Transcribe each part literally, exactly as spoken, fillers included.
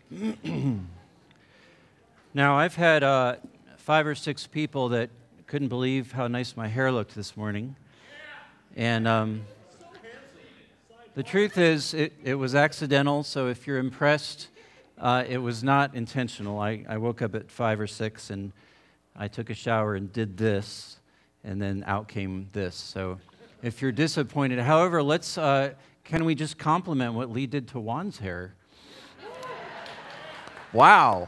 Now, I've had uh, five or six people that couldn't believe how nice my hair looked this morning. And um, the truth is, it, it was accidental, so if you're impressed, uh, it was not intentional. I, I woke up at five or six, and I took a shower and did this, and then out came this. So if you're disappointed, however, let's, uh, can we just compliment what Lee did to Juan's hair? Wow.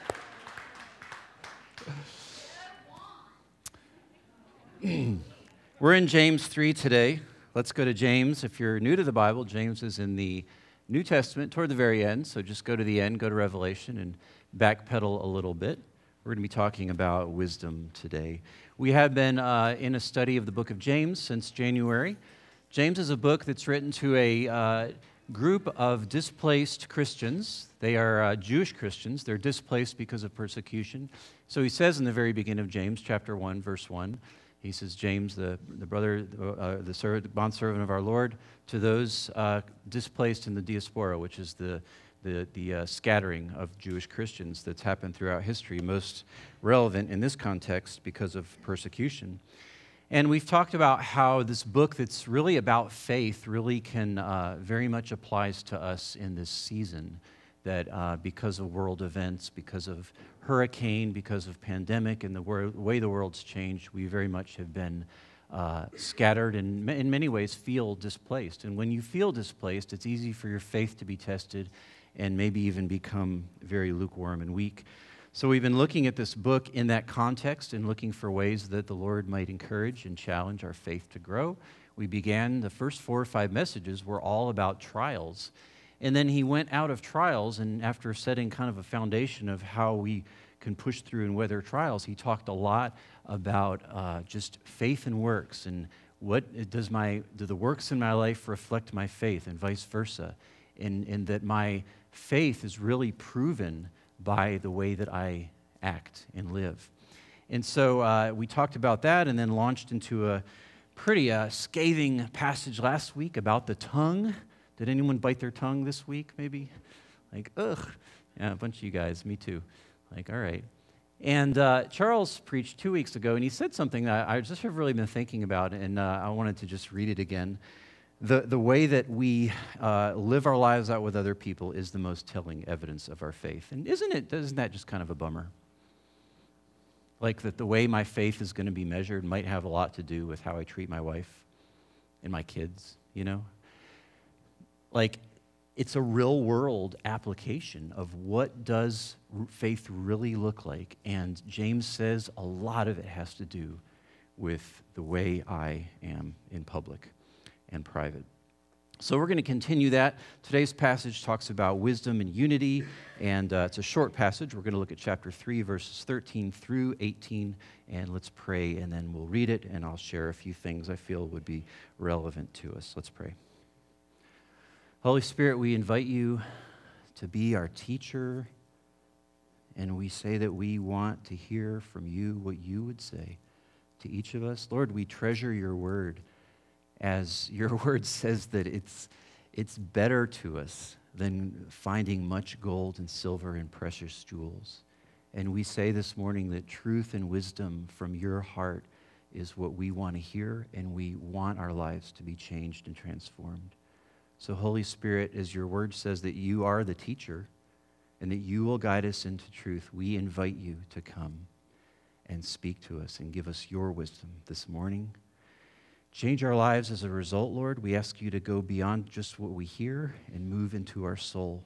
We're in James three today. Let's go to James. If you're new to the Bible, James is in the New Testament toward the very end, so just go to the end, go to Revelation, and backpedal a little bit. We're going to be talking about wisdom today. We have been uh, in a study of the book of James since January. James is a book that's written to a uh, group of displaced Christians. They are uh, Jewish Christians. They're displaced because of persecution. So he says in the very beginning of James, chapter one, verse one, he says, James, the, the brother, uh, the servant, bondservant of our Lord, to those uh, displaced in the diaspora, which is the, the, the uh, scattering of Jewish Christians that's happened throughout history, most relevant in this context because of persecution. And we've talked about how this book that's really about faith really can uh, very much applies to us in this season, that uh, because of world events, because of hurricane, because of pandemic, and the wor- way the world's changed, we very much have been uh, scattered and in many ways feel displaced. And when you feel displaced, it's easy for your faith to be tested and maybe even become very lukewarm and weak. So we've been looking at this book in that context and looking for ways that the Lord might encourage and challenge our faith to grow. We began, the first four or five messages were all about trials. And then he went out of trials, and after setting kind of a foundation of how we can push through and weather trials, he talked a lot about uh, just faith and works, and what does my do the works in my life reflect my faith, and vice versa, and, and that my faith is really proven by the way that I act and live. And so uh, we talked about that, and then launched into a pretty uh, scathing passage last week about the tongue. Did anyone bite their tongue this week, maybe? Like, ugh. Yeah, a bunch of you guys, me too. Like, all right. And uh, Charles preached two weeks ago, and he said something that I just have really been thinking about, and uh, I wanted to just read it again. The, the way that we uh, live our lives out with other people is the most telling evidence of our faith. And isn't it, isn't that just kind of a bummer? Like that the way my faith is going to be measured might have a lot to do with how I treat my wife and my kids, you know? Like, it's a real-world application of what does faith really look like. And James says a lot of it has to do with the way I am in public and private. So we're going to continue that. Today's passage talks about wisdom and unity, and uh, it's a short passage. We're going to look at chapter three, verses thirteen through eighteen, and let's pray, and then we'll read it, and I'll share a few things I feel would be relevant to us. Let's pray. Holy Spirit, we invite you to be our teacher, and we say that we want to hear from you what you would say to each of us. Lord, we treasure your word, as your word says that it's, it's better to us than finding much gold and silver and precious jewels. And we say this morning that truth and wisdom from your heart is what we want to hear, and we want our lives to be changed and transformed. So, Holy Spirit, as your word says that you are the teacher and that you will guide us into truth, we invite you to come and speak to us and give us your wisdom this morning. Change our lives as a result, Lord. We ask you to go beyond just what we hear and move into our soul.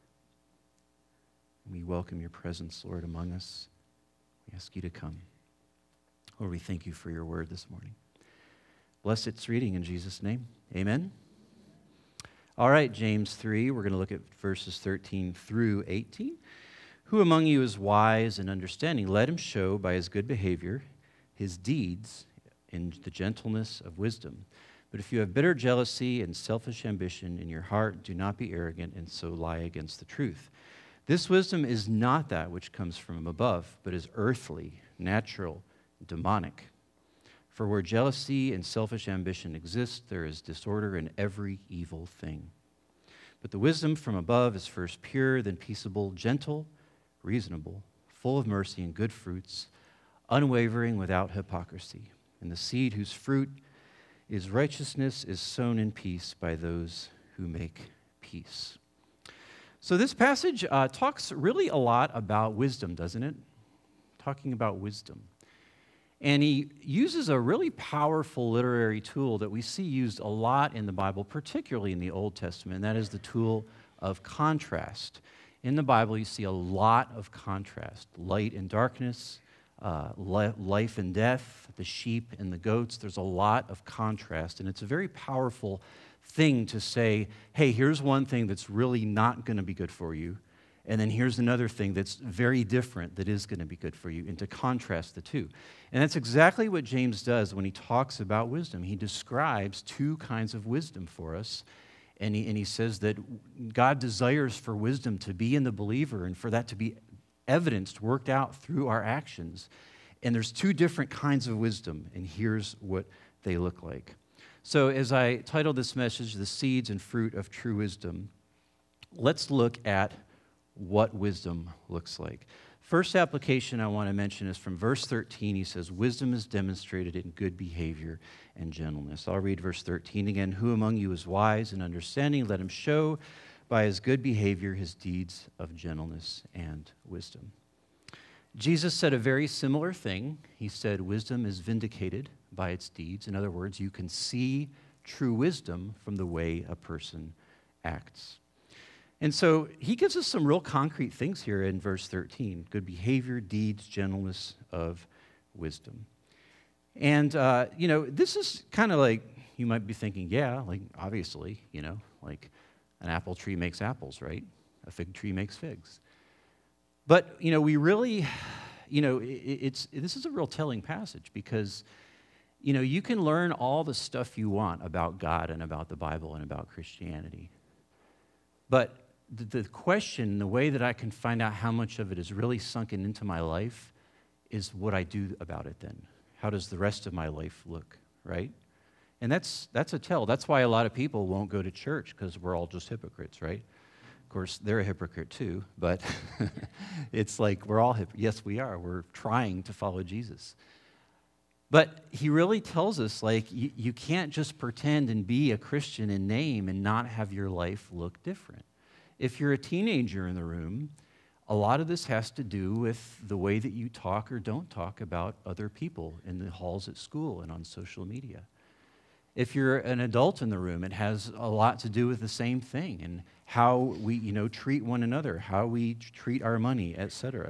We welcome your presence, Lord, among us. We ask you to come. Lord, we thank you for your word this morning. Bless its reading in Jesus' name. Amen. All right, James three, we're going to look at verses thirteen through eighteen. Who among you is wise and understanding? Let him show by his good behavior his deeds in the gentleness of wisdom. But if you have bitter jealousy and selfish ambition in your heart, do not be arrogant and so lie against the truth. This wisdom is not that which comes from above, but is earthly, natural, demonic. For where jealousy and selfish ambition exist, there is disorder in every evil thing. But the wisdom from above is first pure, then peaceable, gentle, reasonable, full of mercy and good fruits, unwavering, without hypocrisy. And the seed whose fruit is righteousness is sown in peace by those who make peace. So this passage uh, talks really a lot about wisdom, doesn't it? Talking about wisdom. And he uses a really powerful literary tool that we see used a lot in the Bible, particularly in the Old Testament, and that is the tool of contrast. In the Bible, you see a lot of contrast, light and darkness, uh, li- life and death, the sheep and the goats. There's a lot of contrast, and it's a very powerful thing to say, hey, here's one thing that's really not going to be good for you, and then here's another thing that's very different that is going to be good for you, and to contrast the two. And that's exactly what James does when he talks about wisdom. He describes two kinds of wisdom for us, and he, and he says that God desires for wisdom to be in the believer and for that to be evidenced, worked out through our actions. And there's two different kinds of wisdom, and here's what they look like. So as I titled this message, The Seeds and Fruit of True Wisdom, let's look at what wisdom looks like. First application I want to mention is from verse thirteen. He says, wisdom is demonstrated in good behavior and gentleness. I'll read verse thirteen again. Who among you is wise and understanding? Let him show by his good behavior his deeds of gentleness and wisdom. Jesus said a very similar thing. He said, wisdom is vindicated by its deeds. In other words, you can see true wisdom from the way a person acts. And so he gives us some real concrete things here in verse thirteen. Good behavior, deeds, gentleness of wisdom. And, uh, you know, this is kind of like, you might be thinking, yeah, like, obviously, you know, like an apple tree makes apples, right? A fig tree makes figs. But, you know, we really, you know, it, it's this is a real telling passage because, you know, you can learn all the stuff you want about God and about the Bible and about Christianity. But the, the question, the way that I can find out how much of it is really sunken into my life is what I do about it then. How does the rest of my life look, right? And that's that's a tell. That's why a lot of people won't go to church, because we're all just hypocrites, right? Of course, they're a hypocrite too, but it's like we're all hypocrites. Yes, we are. We're trying to follow Jesus. But he really tells us, like, you, you can't just pretend and be a Christian in name and not have your life look different. If you're a teenager in the room, a lot of this has to do with the way that you talk or don't talk about other people in the halls at school and on social media. If you're an adult in the room, it has a lot to do with the same thing and how we, you know, treat one another, how we treat our money, et cetera.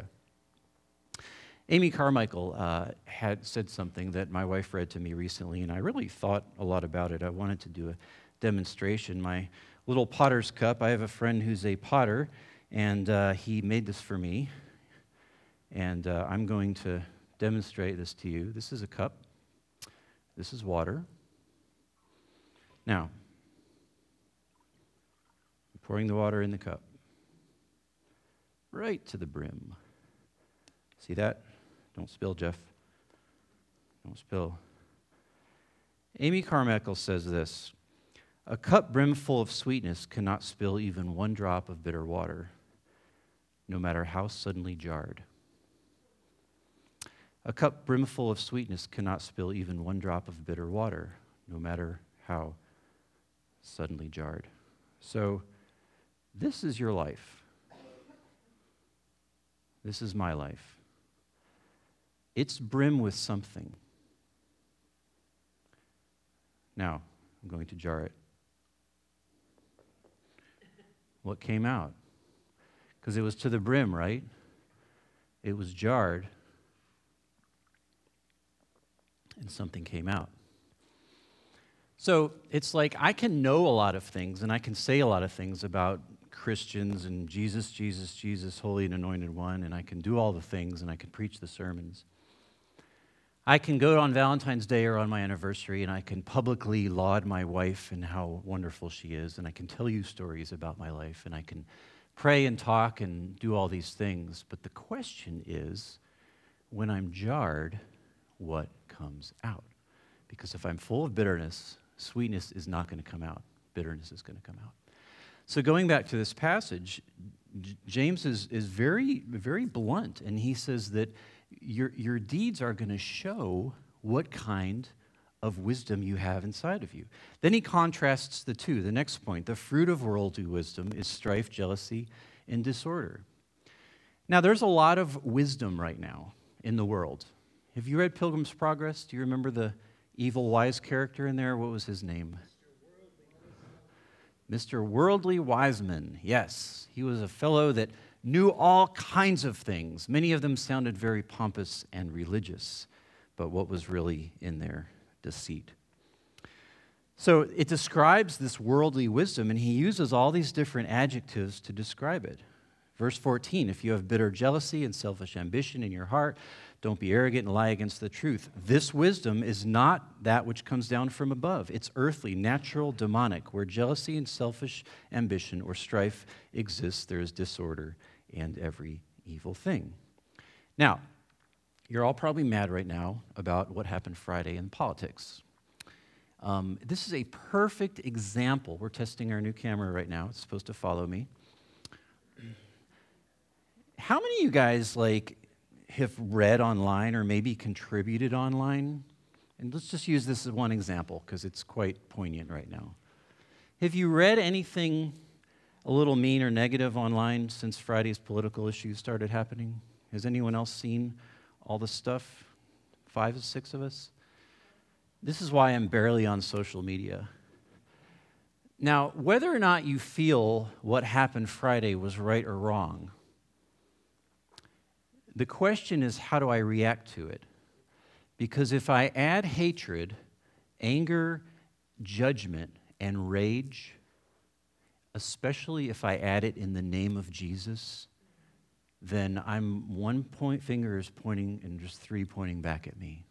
Amy Carmichael uh, had said something that my wife read to me recently, and I really thought a lot about it. I wanted to do a demonstration. My little potter's cup, I have a friend who's a potter, and uh, he made this for me, and uh, I'm going to demonstrate this to you. This is a cup. This is water. Now, I'm pouring the water in the cup, right to the brim. See that? Don't spill, Jeff. Don't spill. Amy Carmichael says this: a cup brimful of sweetness cannot spill even one drop of bitter water, no matter how suddenly jarred. A cup brimful of sweetness cannot spill even one drop of bitter water, no matter how suddenly jarred. So, this is your life. This is my life. It's brim with something. Now, I'm going to jar it. What came out? Because it was to the brim, right? It was jarred, and something came out. So it's like I can know a lot of things, and I can say a lot of things about Christians and Jesus, Jesus, Jesus, Holy and Anointed One, and I can do all the things, and I can preach the sermons. I can go on Valentine's Day or on my anniversary, and I can publicly laud my wife and how wonderful she is, and I can tell you stories about my life, and I can pray and talk and do all these things. But the question is, when I'm jarred, what comes out? Because if I'm full of bitterness, sweetness is not going to come out. Bitterness is going to come out. So going back to this passage, J- James is, is very, very blunt, and he says that your, your deeds are going to show what kind of wisdom you have inside of you. Then he contrasts the two. The next point, the fruit of worldly wisdom is strife, jealousy, and disorder. Now, there's a lot of wisdom right now in the world. Have you read Pilgrim's Progress? Do you remember the evil wise character in there? What was his name? Mister Worldly Wiseman. Yes, he was a fellow that knew all kinds of things. Many of them sounded very pompous and religious, but what was really in there? Deceit. So it describes this worldly wisdom, and he uses all these different adjectives to describe it. Verse fourteen, if you have bitter jealousy and selfish ambition in your heart, don't be arrogant and lie against the truth. This wisdom is not that which comes down from above. It's earthly, natural, demonic. Where jealousy and selfish ambition or strife exists, there is disorder and every evil thing. Now, you're all probably mad right now about what happened Friday in politics. Um, this is a perfect example. We're testing our new camera right now. It's supposed to follow me. How many of you guys, like, have read online or maybe contributed online? And let's just use this as one example because it's quite poignant right now. Have you read anything a little mean or negative online since Friday's political issues started happening? Has anyone else seen all the stuff? Five or six of us? This is why I'm barely on social media. Now, whether or not you feel what happened Friday was right or wrong, the question is, how do I react to it? Because if I add hatred, anger, judgment, and rage, especially if I add it in the name of Jesus, then I'm one point finger is pointing and just three pointing back at me.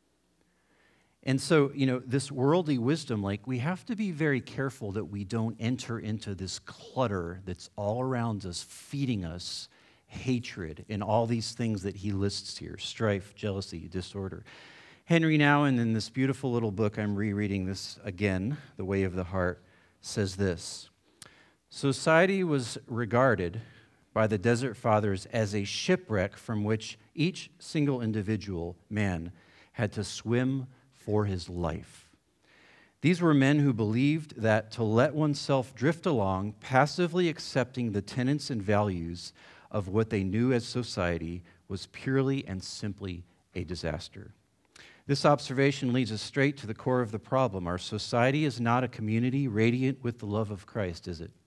And so, you know, this worldly wisdom, like, we have to be very careful that we don't enter into this clutter that's all around us, feeding us hatred and all these things that he lists here: strife, jealousy, disorder. Henry Nouwen, in this beautiful little book, I'm rereading this again, The Way of the Heart, says this: society was regarded by the Desert Fathers as a shipwreck from which each single individual man had to swim for his life. These were men who believed that to let oneself drift along, passively accepting the tenets and values of what they knew as society, was purely and simply a disaster. This observation leads us straight to the core of the problem. Our society is not a community radiant with the love of Christ, is it?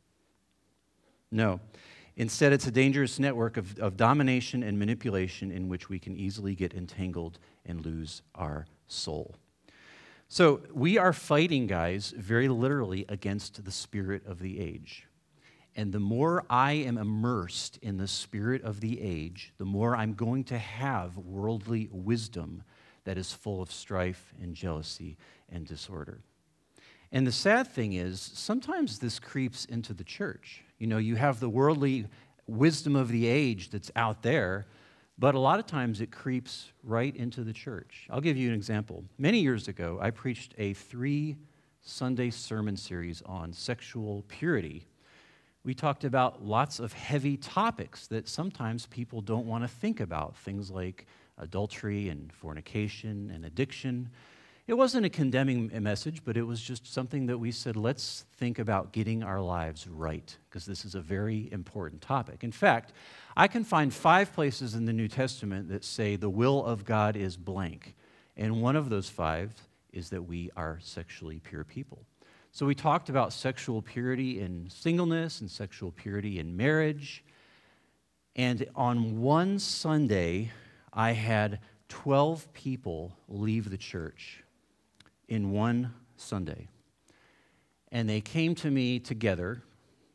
No. Instead, it's a dangerous network of, of domination and manipulation in which we can easily get entangled and lose our soul. So we are fighting, guys, very literally against the spirit of the age. And the more I am immersed in the spirit of the age, the more I'm going to have worldly wisdom that is full of strife and jealousy and disorder. And the sad thing is, sometimes this creeps into the church. You know, you have the worldly wisdom of the age that's out there, but a lot of times it creeps right into the church. I'll give you an example. Many years ago, I preached a three Sunday sermon series on sexual purity. We talked about lots of heavy topics that sometimes people don't want to think about, things like adultery and fornication and addiction. It wasn't a condemning message, but it was just something that we said, let's think about getting our lives right, because this is a very important topic. In fact, I can find five places in the New Testament that say the will of God is blank, and one of those five is that we are sexually pure people. So we talked about sexual purity in singleness and sexual purity in marriage. And on one Sunday, I had twelve people leave the church in one Sunday. And they came to me together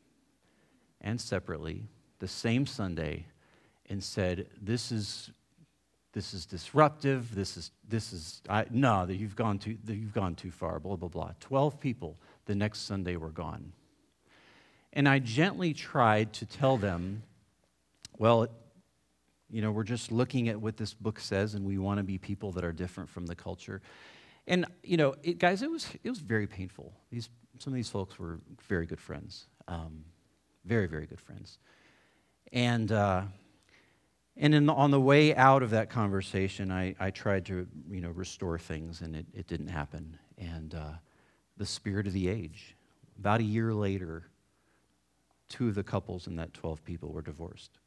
and separately the same Sunday and said, this is This is disruptive. This is this is I, no. That you've gone too. That you've gone too far. Blah blah blah. Twelve people the next Sunday were gone, and I gently tried to tell them, well, you know, we're just looking at what this book says, and we want to be people that are different from the culture. And you know, it, guys, it was it was very painful. These some of these folks were very good friends. Um, very, very good friends. And uh, and in the, on the way out of that conversation, I, I tried to you know restore things, and it, it didn't happen. And uh, the spirit of the age. About a year later, two of the couples in that twelve people were divorced.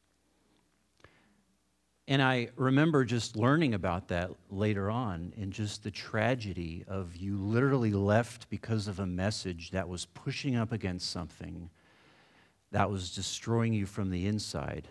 And I remember just learning about that later on, and just the tragedy of you literally left because of a message that was pushing up against something that was destroying you from the inside.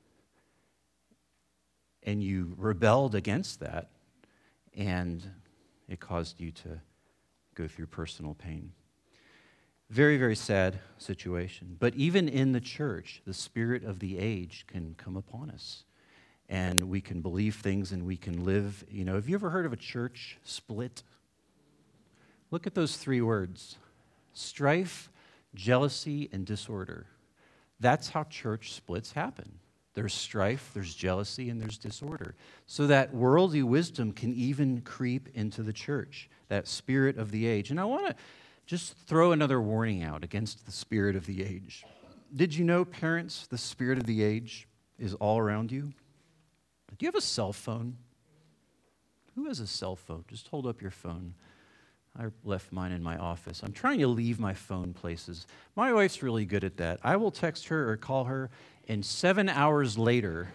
And you rebelled against that, and it caused you to go through personal pain. Very, very sad situation. But even in the church, the spirit of the age can come upon us. And we can believe things, and we can live. You know, have you ever heard of a church split? Look at those three words: strife, jealousy, and disorder. That's how church splits happen. There's strife, there's jealousy, and there's disorder. So that worldly wisdom can even creep into the church, that spirit of the age. And I want to just throw another warning out against the spirit of the age. Did you know, parents, the spirit of the age is all around you? Do you have a cell phone? Who has a cell phone? Just hold up your phone. I left mine in my office. I'm trying to leave my phone places. My wife's really good at that. I will text her or call her, and seven hours later,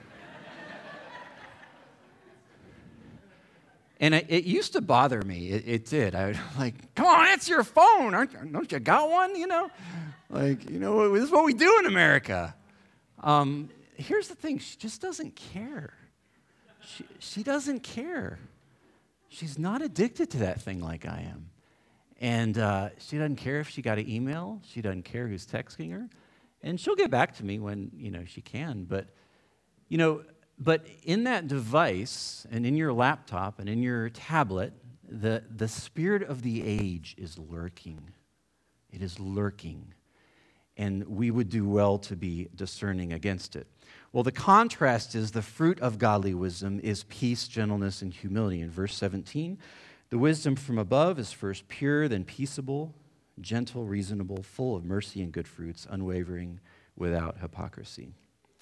and it, it used to bother me. It, it did. I was like, come on, it's your phone. Aren't, don't you got one, you know? Like, you know, this is what we do in America. Um, here's the thing. She just doesn't care. She, she doesn't care. She's not addicted to that thing like I am. And uh, she doesn't care if she got an email. She doesn't care who's texting her. And she'll get back to me when, you know, she can. But, you know, but in that device and in your laptop and in your tablet, the, the spirit of the age is lurking. It is lurking. And we would do well to be discerning against it. Well, the contrast is the fruit of godly wisdom is peace, gentleness, and humility. In verse seventeen, the wisdom from above is first pure, then peaceable, gentle, reasonable, full of mercy and good fruits, unwavering, without hypocrisy.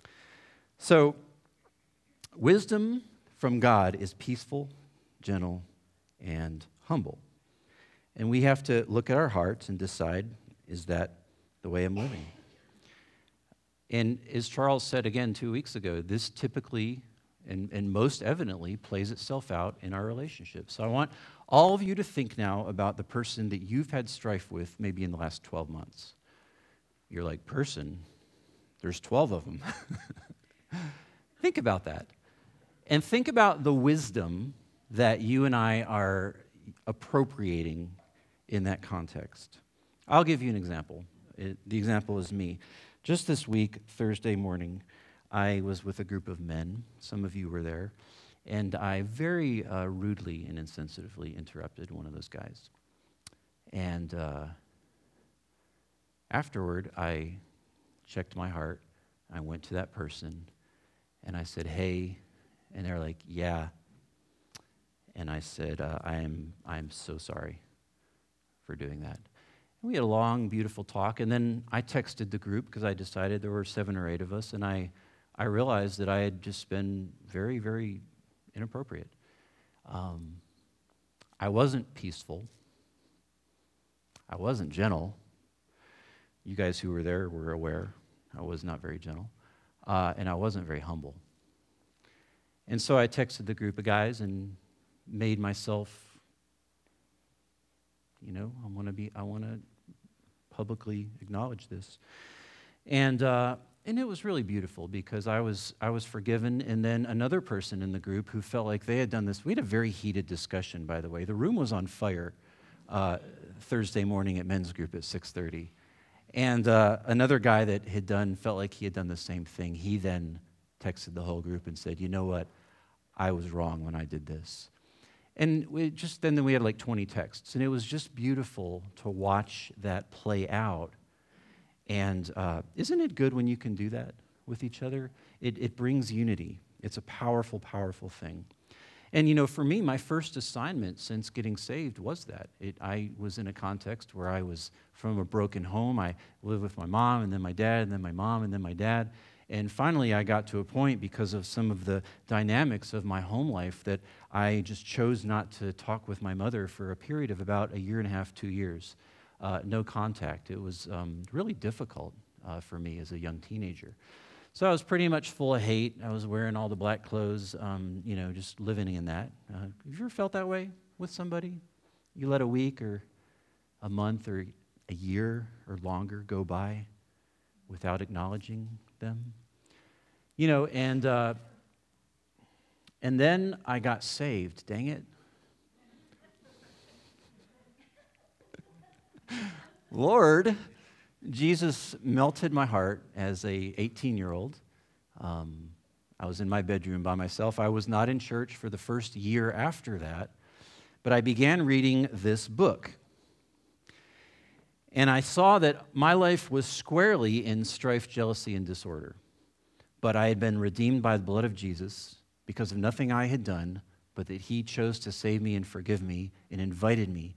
So, wisdom from God is peaceful, gentle, and humble. And we have to look at our hearts and decide, is that the way I'm living? And as Charles said again two weeks ago, this typically and, and most evidently plays itself out in our relationships. So I want all of you to think now about the person that you've had strife with maybe in the last twelve months. You're like, person? There's twelve of them. Think about that. And think about the wisdom that you and I are appropriating in that context. I'll give you an example. It, the example is me. Just this week, Thursday morning, I was with a group of men. Some of you were there. And I very uh, rudely and insensitively interrupted one of those guys. And uh, afterward, I checked my heart. I went to that person, and I said, hey. And they're like, yeah. And I said, uh, I am I am so sorry for doing that. We had a long, beautiful talk, and then I texted the group because I decided there were seven or eight of us, and I, I realized that I had just been very, very inappropriate. Um, I wasn't peaceful. I wasn't gentle. You guys who were there were aware I was not very gentle, uh, and I wasn't very humble. And so I texted the group of guys and made myself, you know, I want to be, I want to publicly acknowledge this, and uh, and it was really beautiful because I was I was forgiven, and then another person in the group who felt like they had done this. We had a very heated discussion, by the way. The room was on fire uh, Thursday morning at men's group at six thirty, and uh, another guy that had done felt like he had done the same thing. He then texted the whole group and said, "You know what? I was wrong when I did this." And we just then, then we had like twenty texts, and it was just beautiful to watch that play out. And uh, isn't it good when you can do that with each other? It, it brings unity. It's a powerful, powerful thing. And, you know, for me, my first assignment since getting saved was that. It, I was in a context where I was from a broken home. I lived with my mom, and then my dad, and then my mom, and then my dad. And finally, I got to a point because of some of the dynamics of my home life that I just chose not to talk with my mother for a period of about a year and a half, two years. Uh, no contact. It was um, really difficult uh, for me as a young teenager. So I was pretty much full of hate. I was wearing all the black clothes, um, you know, just living in that. Uh, have you ever felt that way with somebody? You let a week or a month or a year or longer go by without acknowledging them? You know, and uh, and then I got saved. Dang it. Lord, Jesus melted my heart as a eighteen-year-old. Um, I was in my bedroom by myself. I was not in church for the first year after that, but I began reading this book. And I saw that my life was squarely in strife, jealousy, and disorder. But I had been redeemed by the blood of Jesus because of nothing I had done, but that he chose to save me and forgive me and invited me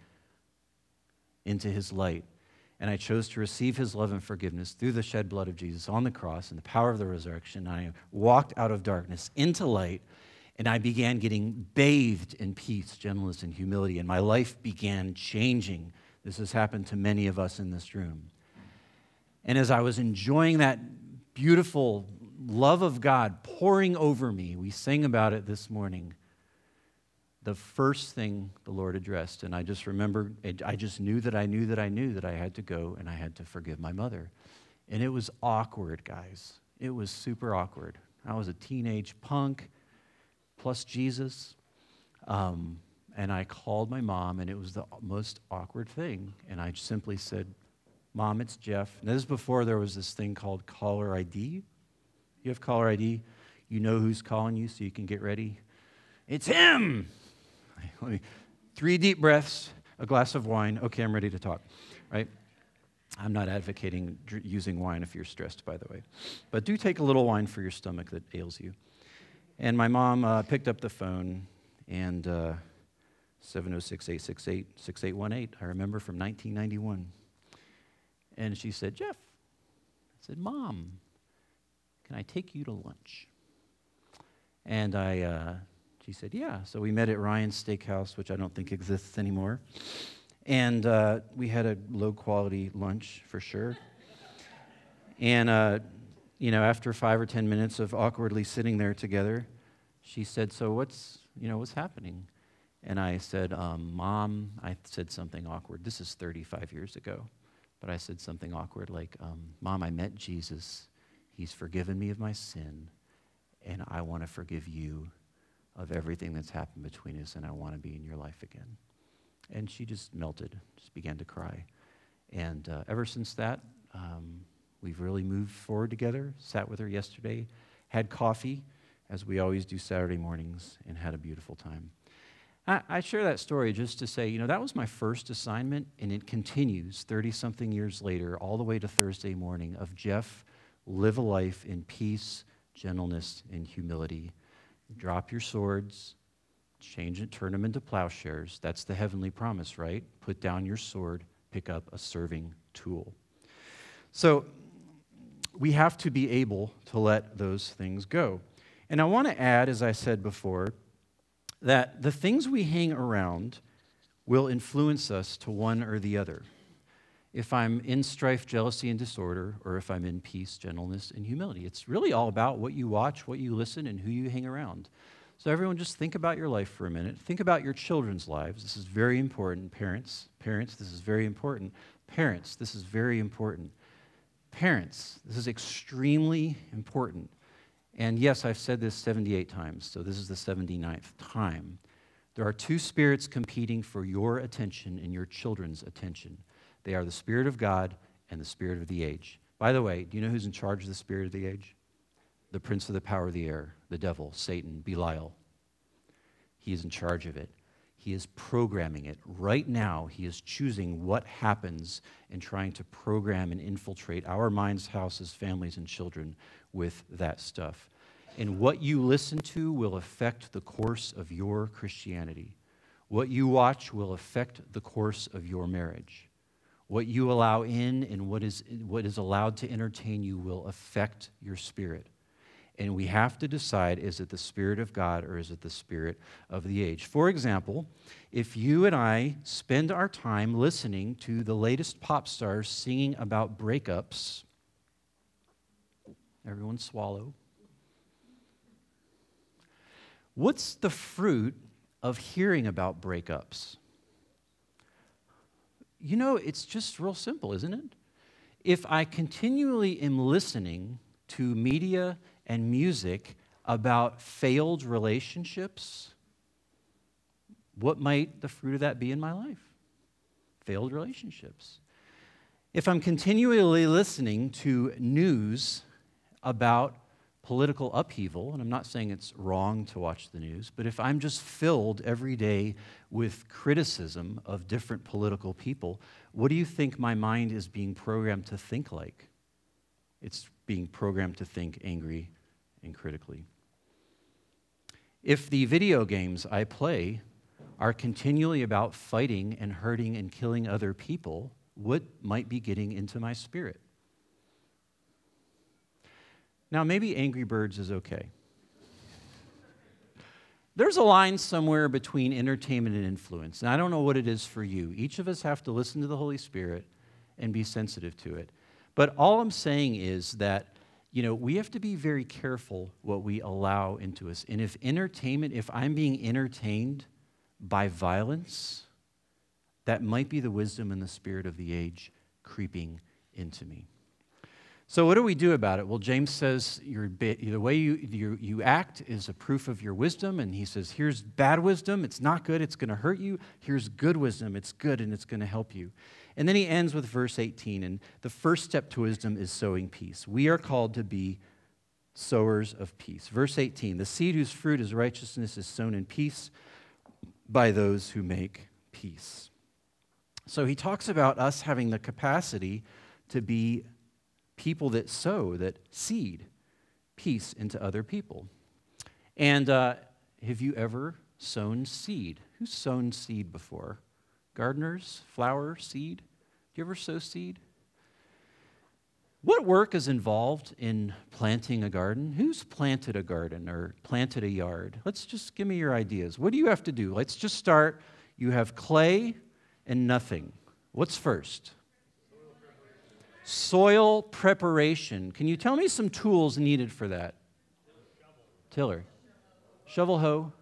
into his light. And I chose to receive his love and forgiveness through the shed blood of Jesus on the cross and the power of the resurrection. I walked out of darkness into light, and I began getting bathed in peace, gentleness, and humility, and my life began changing. This has happened to many of us in this room. And as I was enjoying that beautiful love of God pouring over me, we sang about it this morning, the first thing the Lord addressed, and I just remember, I just knew that I knew that I knew that I had to go and I had to forgive my mother. And it was awkward, guys. It was super awkward. I was a teenage punk, plus Jesus, um, and I called my mom, and it was the most awkward thing. And I simply said, Mom, it's Jeff. And this is before there was this thing called caller I D. You have caller I D. You know who's calling you, so you can get ready. It's him! Let me, three deep breaths, a glass of wine. Okay, I'm ready to talk, right? I'm not advocating dr- using wine if you're stressed, by the way. But do take a little wine for your stomach that ails you. And my mom uh, picked up the phone, and uh, seven oh six, eight six eight, six eight one eight, I remember from nineteen ninety-one. And she said, Jeff. I said, Mom, can I take you to lunch? And I... Uh, She said, yeah. So we met at Ryan's Steakhouse, which I don't think exists anymore. And uh, we had a low-quality lunch, for sure. And, uh, you know, after five or ten minutes of awkwardly sitting there together, she said, so what's, you know, what's happening? And I said, um, Mom, I said something awkward. This is thirty-five years ago. But I said something awkward like, um, Mom, I met Jesus. He's forgiven me of my sin, and I want to forgive you of everything that's happened between us, and I want to be in your life again. And she just melted, just began to cry. And uh, ever since that, um, we've really moved forward together, sat with her yesterday, had coffee, as we always do Saturday mornings, and had a beautiful time. I, I share that story just to say, you know, that was my first assignment, and it continues thirty-something years later, all the way to Thursday morning, of Jeff, live a life in peace, gentleness, and humility. Drop your swords, change it, turn them into plowshares. That's the heavenly promise, right? Put down your sword, pick up a serving tool. So we have to be able to let those things go. And I want to add, as I said before, that the things we hang around will influence us to one or the other. If I'm in strife, jealousy, and disorder, or if I'm in peace, gentleness, and humility. It's really all about what you watch, what you listen, and who you hang around. So everyone, just think about your life for a minute. Think about your children's lives. This is very important. Parents, parents, this is very important. Parents, this is very important. Parents, this is extremely important. And yes, I've said this seventy-eight times, so this is the seventy-ninth time. There are two spirits competing for your attention and your children's attention. They are the spirit of God and the spirit of the age. By the way, do you know who's in charge of the spirit of the age? The prince of the power of the air, the devil, Satan, Belial. He is in charge of it. He is programming it. Right now, he is choosing what happens and trying to program and infiltrate our minds, houses, families, and children with that stuff. And what you listen to will affect the course of your Christianity. What you watch will affect the course of your marriage. What you allow in and what is, what is allowed to entertain you will affect your spirit. And we have to decide, is it the Spirit of God or is it the spirit of the age? For example, if you and I spend our time listening to the latest pop stars singing about breakups, everyone swallow. What's the fruit of hearing about breakups? You know, it's just real simple, isn't it? If I continually am listening to media and music about failed relationships, what might the fruit of that be in my life? Failed relationships. If I'm continually listening to news about political upheaval, and I'm not saying it's wrong to watch the news, but if I'm just filled every day with criticism of different political people, what do you think my mind is being programmed to think like? It's being programmed to think angry and critically. If the video games I play are continually about fighting and hurting and killing other people, what might be getting into my spirit? Now, maybe Angry Birds is okay. There's a line somewhere between entertainment and influence, and I don't know what it is for you. Each of us have to listen to the Holy Spirit and be sensitive to it. But all I'm saying is that, you know, we have to be very careful what we allow into us. And if entertainment, if I'm being entertained by violence, that might be the wisdom and the spirit of the age creeping into me. So what do we do about it? Well, James says your, the way you, you, you act is a proof of your wisdom, and he says, here's bad wisdom, it's not good, it's going to hurt you. Here's good wisdom, it's good, and it's going to help you. And then he ends with verse eighteen, and the first step to wisdom is sowing peace. We are called to be sowers of peace. Verse eighteen, the seed whose fruit is righteousness is sown in peace by those who make peace. So he talks about us having the capacity to be people that sow, that seed peace into other people. And uh, have you ever sown seed? Who's sown seed before? Gardeners, flower, seed? Do you ever sow seed? What work is involved in planting a garden? Who's planted a garden or planted a yard? Let's just give me your ideas. What do you have to do? Let's just start. You have clay and nothing. What's first? Soil preparation. Can you tell me some tools needed for that? Tiller. Shovel hoe.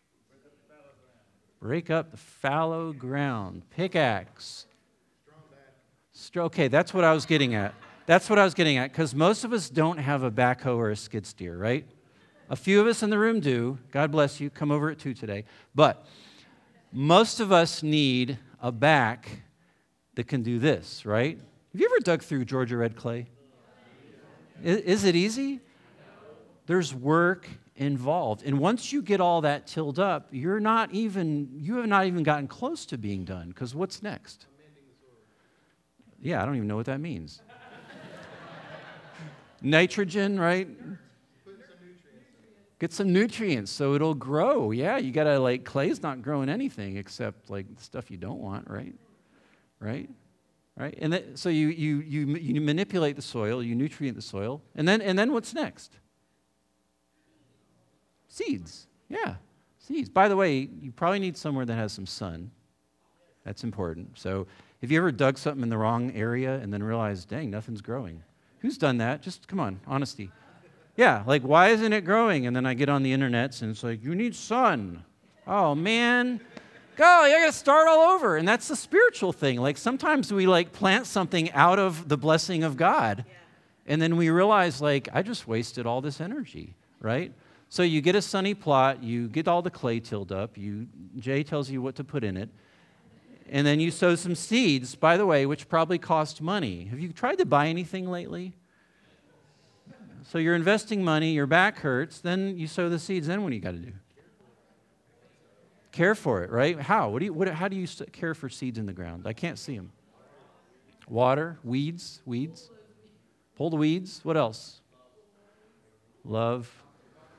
Break up the fallow ground. Pickaxe. Okay, that's what I was getting at. That's what I was getting at, because most of us don't have a backhoe or a skid steer, right? A few of us in the room do. God bless you. Come over at two today. But most of us need a back that can do this, right? Have you ever dug through Georgia red clay? Is, is it easy? There's work involved. And once you get all that tilled up, you're not even, you have not even gotten close to being done, because what's next? Yeah, I don't even know what that means. Nitrogen, right? Get some nutrients so it'll grow. Yeah, you got to, like, clay's not growing anything except, like, stuff you don't want, right? Right? Right? And that, so you, you, you, you manipulate the soil, you nutrient the soil, and then, and then what's next? Seeds. Yeah, seeds. By the way, you probably need somewhere that has some sun. That's important. So have you ever dug something in the wrong area and then realized, dang, nothing's growing? Who's done that? Just, come on, honesty. Yeah, like, why isn't it growing? And then I get on the internet, and it's like, you need sun. Oh, man. Golly, I got to start all over. And that's the spiritual thing. Like, sometimes we, like, plant something out of the blessing of God, and then we realize, like, I just wasted all this energy, right? So you get a sunny plot, you get all the clay tilled up, you Jay tells you what to put in it, and then you sow some seeds, by the way, which probably cost money. Have you tried to buy anything lately? So you're investing money, your back hurts, then you sow the seeds, then what do you got to do? Care for it, right? How? What do you, what, how do you care for seeds in the ground? I can't see them. Water, weeds, weeds. Pull the weeds. What else? Love.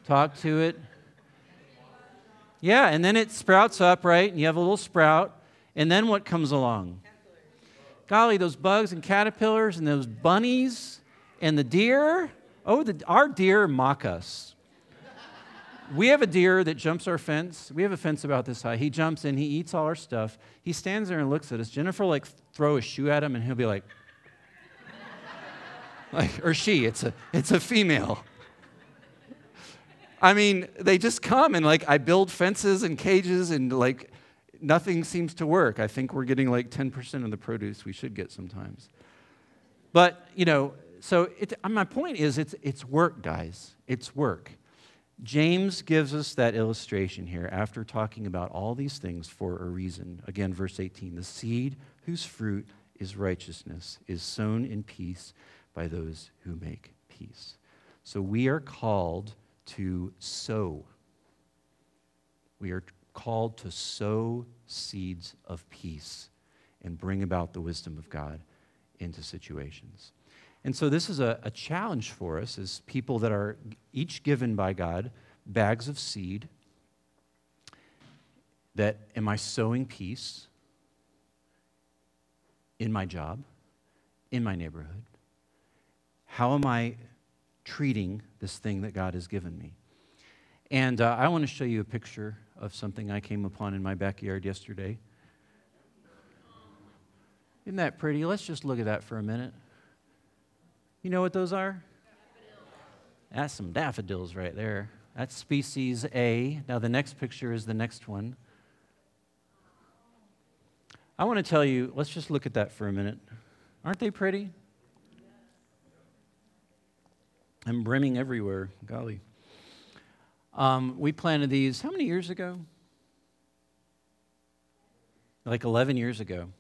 Talk to it. Yeah, and then it sprouts up, right? And you have a little sprout. And then what comes along? Golly, those bugs and caterpillars and those bunnies and the deer. Oh, the, our deer mock us. We have a deer that jumps our fence. We have a fence about this high. He jumps in. He eats all our stuff. He stands there and looks at us. Jennifer, like, throw a shoe at him, and he'll be like, like or she. It's a, it's a female. I mean, they just come, and, like, I build fences and cages, and, like, nothing seems to work. I think we're getting, like, ten percent of the produce we should get sometimes. But, you know, so it, my point is it's, it's work, guys. It's work. James gives us that illustration here after talking about all these things for a reason. Again, verse eighteen, the seed whose fruit is righteousness is sown in peace by those who make peace. So we are called to sow. We are called to sow seeds of peace and bring about the wisdom of God into situations. And so this is a, a challenge for us as people that are each given by God bags of seed. That am I sowing peace in my job, in my neighborhood? How am I treating this thing that God has given me? And uh, I want to show you a picture of something I came upon in my backyard yesterday. Isn't that pretty? Let's just look at that for a minute. You know what those are? That's some daffodils right there. That's species A. Now the next picture is the next one. I want to tell you, let's just look at that for a minute. Aren't they pretty? I'm brimming everywhere. Golly. Um, we planted these, how many years ago? Like eleven years ago.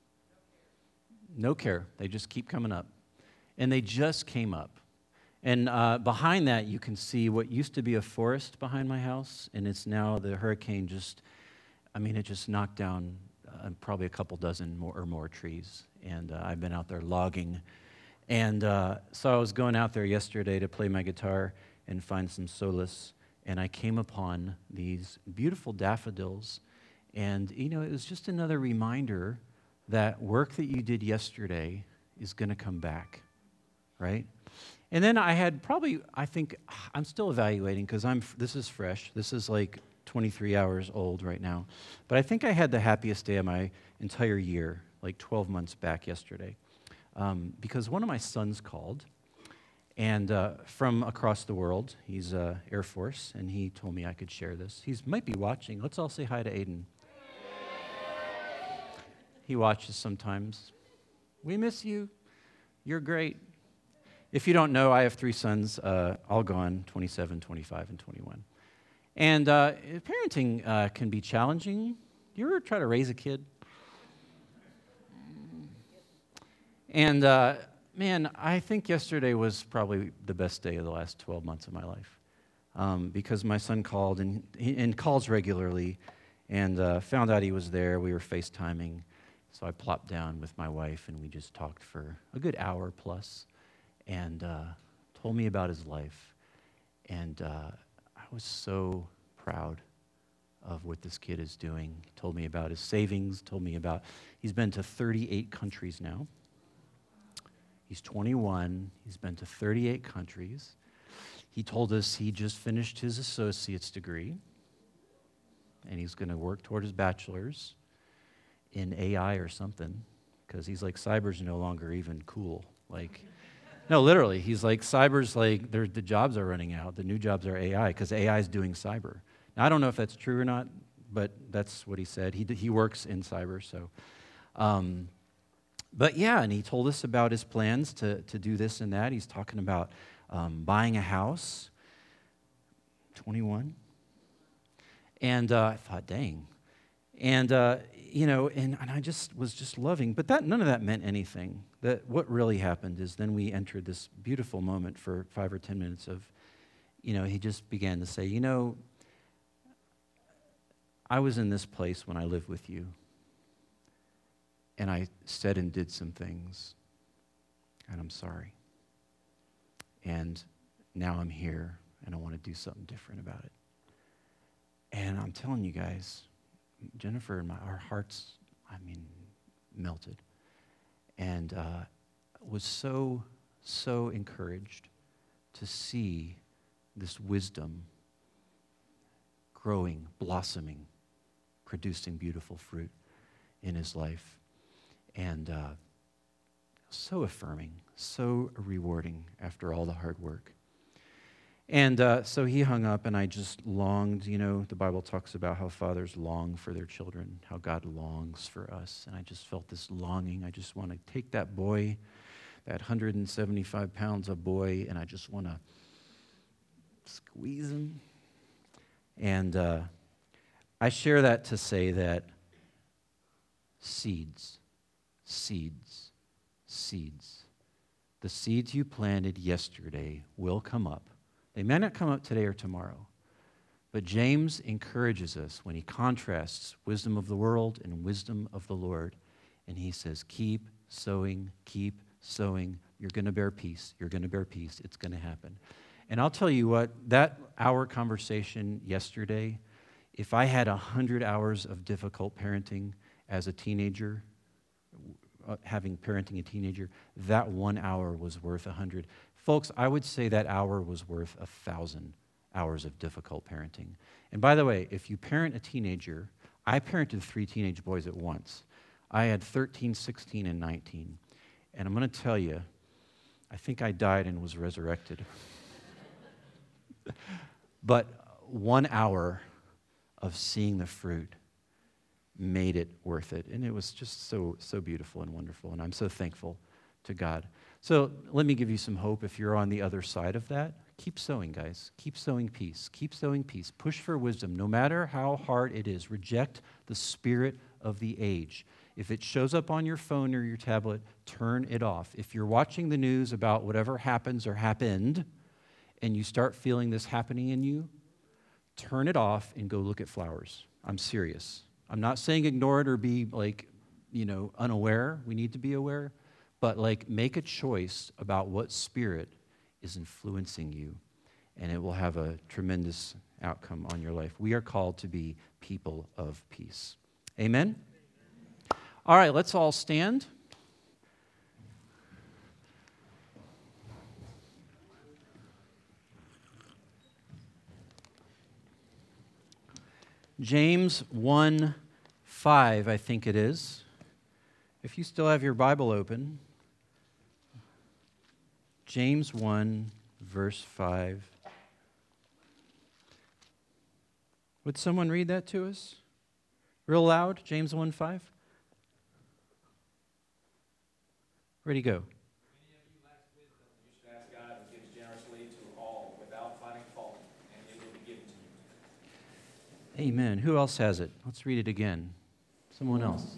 No care. They just keep coming up. And they just came up. And uh, behind that, you can see what used to be a forest behind my house, and it's now the hurricane just, I mean, it just knocked down uh, probably a couple dozen more or more trees. And uh, I've been out there logging. And uh, so I was going out there yesterday to play my guitar and find some solace, and I came upon these beautiful daffodils. And, you know, it was just another reminder that work that you did yesterday is going to come back. Right? And then I had probably, I think, I'm still evaluating because I'm. This is fresh. This is like twenty-three hours old right now. But I think I had the happiest day of my entire year, like twelve months back yesterday. Um, because one of my sons called, and uh, from across the world, he's uh, Air Force, and he told me I could share this. He might be watching. Let's all say hi to Aiden. He watches sometimes. We miss you. You're great. If you don't know, I have three sons, uh, all gone, twenty-seven, twenty-five, and twenty-one. And uh, parenting uh, can be challenging. You ever try to raise a kid? And uh, man, I think yesterday was probably the best day of the last twelve months of my life. Um, because my son called, and, he, and calls regularly, and uh, found out he was there. We were FaceTiming. So I plopped down with my wife, and we just talked for a good hour plus. And uh, told me about his life. And uh, I was so proud of what this kid is doing. He told me about his savings, told me about, he's been to thirty-eight countries now. He's twenty-one. He's been to thirty-eight countries. He told us he just finished his associate's degree. And he's going to work toward his bachelor's in A I or something. Because he's like, cyber's no longer even cool. Like... No, literally, he's like, cyber's like, the jobs are running out. The new jobs are A I, because A I is doing cyber. Now, I don't know if that's true or not, but that's what he said. He he works in cyber, so. Um, but yeah, and he told us about his plans to, to do this and that. He's talking about um, buying a house, twenty-one. And uh, I thought, dang. And, uh, you know, and, and I just was just loving, but that none of that meant anything. That what really happened is then we entered this beautiful moment for five or ten minutes of, you know, he just began to say, you know, I was in this place when I lived with you, and I said and did some things, and I'm sorry. And now I'm here, and I want to do something different about it. And I'm telling you guys, Jennifer and my, our hearts, I mean, melted. And uh, was so, so encouraged to see this wisdom growing, blossoming, producing beautiful fruit in his life. And uh, so affirming, so rewarding after all the hard work. And uh, so he hung up, and I just longed. You know, the Bible talks about how fathers long for their children, how God longs for us. And I just felt this longing. I just want to take that boy, that one hundred seventy-five pounds of boy, and I just want to squeeze him. And uh, I share that to say that seeds, seeds, seeds. The seeds you planted yesterday will come up. They may not come up today or tomorrow, but James encourages us when he contrasts wisdom of the world and wisdom of the Lord, and he says, keep sowing, keep sowing. You're going to bear peace. You're going to bear peace. It's going to happen. And I'll tell you what, that hour conversation yesterday, if I had one hundred hours of difficult parenting as a teenager, uh, having parenting a teenager, that one hour was worth one hundred. Folks, I would say that hour was worth one thousand hours of difficult parenting. And by the way, if you parent a teenager, I parented three teenage boys at once. I had thirteen, sixteen, and nineteen. And I'm going to tell you, I think I died and was resurrected. But one hour of seeing the fruit made it worth it. And it was just so, so beautiful and wonderful. And I'm so thankful to God. So let me give you some hope if you're on the other side of that. Keep sowing, guys. Keep sowing peace. Keep sowing peace. Push for wisdom, no matter how hard it is. Reject the spirit of the age. If it shows up on your phone or your tablet, turn it off. If you're watching the news about whatever happens or happened, and you start feeling this happening in you, turn it off and go look at flowers. I'm serious. I'm not saying ignore it or be like, you know, unaware. We need to be aware. But like make a choice about what spirit is influencing you, and it will have a tremendous outcome on your life. We are called to be people of peace. Amen? All right, let's all stand. James one five, I think it is. If you still have your Bible open, James one, verse five. Would someone read that to us? Real loud, James one five. Where'd he go? Many of you lack wisdom. You should ask God, who gives generously to all without finding fault, and it will be given to you. Amen. Who else has it? Let's read it again. Someone else.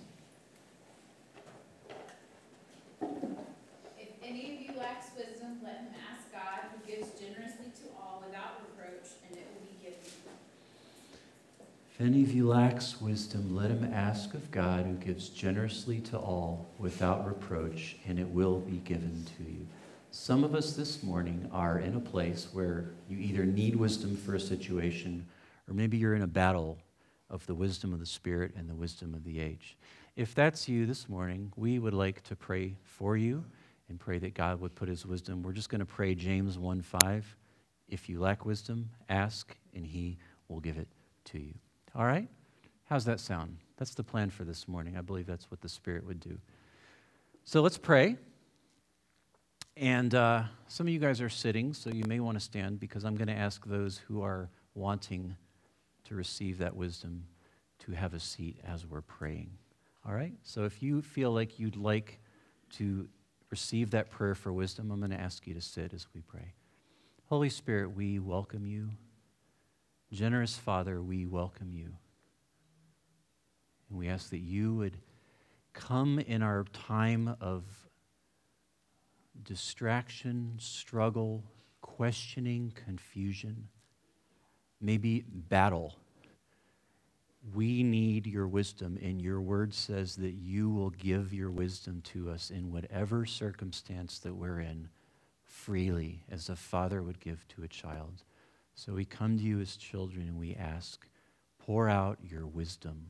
If any of you lacks wisdom, let him ask God, who gives generously to all without reproach, and it will be given to you. If any of you lacks wisdom, let him ask of God, who gives generously to all without reproach, and it will be given to you. Some of us this morning are in a place where you either need wisdom for a situation, or maybe you're in a battle of the wisdom of the Spirit and the wisdom of the age. If that's you this morning, we would like to pray for you and pray that God would put his wisdom. We're just going to pray James one five. If you lack wisdom, ask, and he will give it to you. All right? How's that sound? That's the plan for this morning. I believe that's what the Spirit would do. So let's pray. And uh, some of you guys are sitting, so you may want to stand, because I'm going to ask those who are wanting to receive that wisdom to have a seat as we're praying. All right? So if you feel like you'd like to receive that prayer for wisdom, I'm going to ask you to sit as we pray. Holy Spirit, we welcome you. Generous Father, we welcome you. And we ask that you would come in our time of distraction, struggle, questioning, confusion, maybe battle. We need your wisdom, and your word says that you will give your wisdom to us in whatever circumstance that we're in, freely, as a father would give to a child. So we come to you as children and we ask, pour out your wisdom.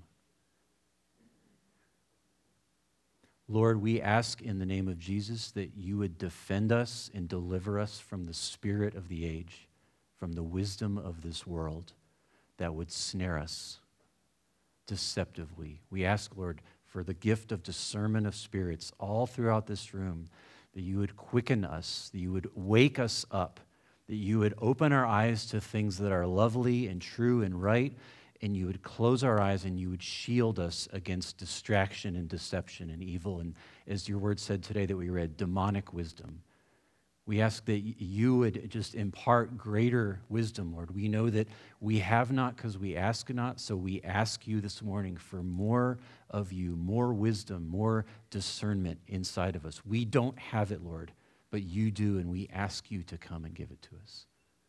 Lord, we ask in the name of Jesus that you would defend us and deliver us from the spirit of the age, from the wisdom of this world that would snare us deceptively. We ask, Lord, for the gift of discernment of spirits all throughout this room, that you would quicken us, that you would wake us up, that you would open our eyes to things that are lovely and true and right, and you would close our eyes and you would shield us against distraction and deception and evil. And as your word said today that we read, demonic wisdom. We ask that you would just impart greater wisdom, Lord. We know that we have not because we ask not, so we ask you this morning for more of you, more wisdom, more discernment inside of us. We don't have it, Lord, but you do, and we ask you to come and give it to us.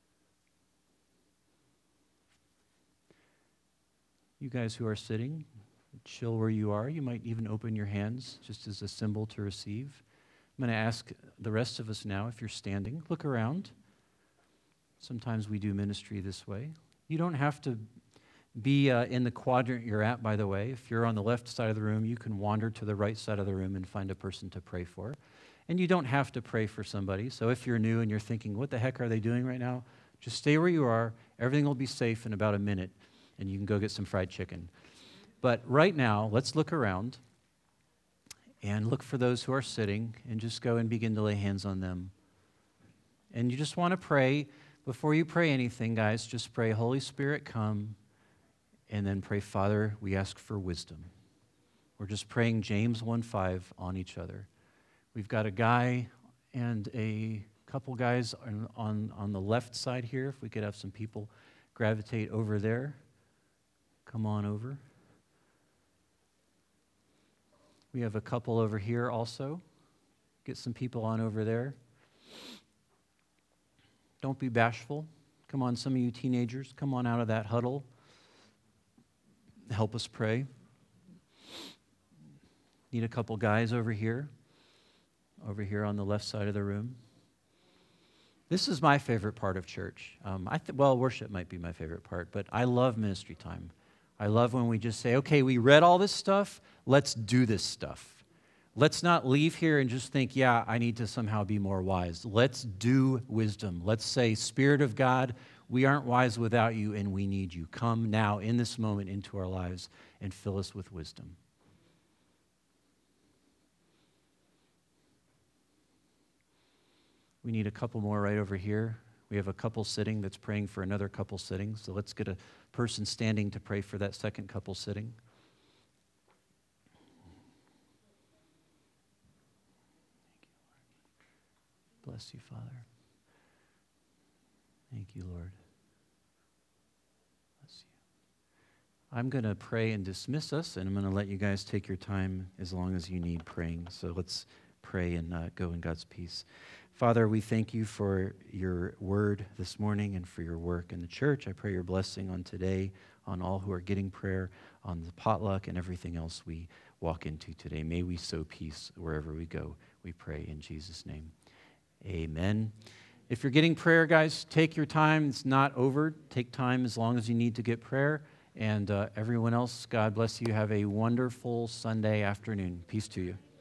You guys who are sitting, chill where you are. You might even open your hands just as a symbol to receive. I'm going to ask the rest of us now, if you're standing, look around. Sometimes we do ministry this way. You don't have to be uh, in the quadrant you're at, by the way. If you're on the left side of the room, you can wander to the right side of the room and find a person to pray for. And you don't have to pray for somebody. So if you're new and you're thinking, what the heck are they doing right now? Just stay where you are. Everything will be safe in about a minute, and you can go get some fried chicken. But right now, let's look around and look for those who are sitting and just go and begin to lay hands on them. And you just want to pray. Before you pray anything, guys, just pray, Holy Spirit, come. And then pray, Father, we ask for wisdom. We're just praying James one five on each other. We've got a guy and a couple guys on, on, on the left side here. If we could have some people gravitate over there. Come on over. We have a couple over here also. Get some people on over there. Don't be bashful. Come on, some of you teenagers, come on out of that huddle. Help us pray. Need a couple guys over here. Over here on the left side of the room. This is my favorite part of church. Um, I th- well, worship might be my favorite part, but I love ministry time. I love when we just say, okay, we read all this stuff, let's do this stuff. Let's not leave here and just think, yeah, I need to somehow be more wise. Let's do wisdom. Let's say, Spirit of God, we aren't wise without you and we need you. Come now in this moment into our lives and fill us with wisdom. We need a couple more right over here. We have a couple sitting that's praying for another couple sitting. So let's get a person standing to pray for that second couple sitting. Thank you, Lord. Bless you, Father. Thank you, Lord. Bless you. I'm going to pray and dismiss us, and I'm going to let you guys take your time as long as you need praying. So let's pray and uh, go in God's peace. Father, we thank you for your word this morning and for your work in the church. I pray your blessing on today, on all who are getting prayer, on the potluck and everything else we walk into today. May we sow peace wherever we go. We pray in Jesus' name. Amen. If you're getting prayer, guys, take your time. It's not over. Take time as long as you need to get prayer. And uh, everyone else, God bless you. Have a wonderful Sunday afternoon. Peace to you.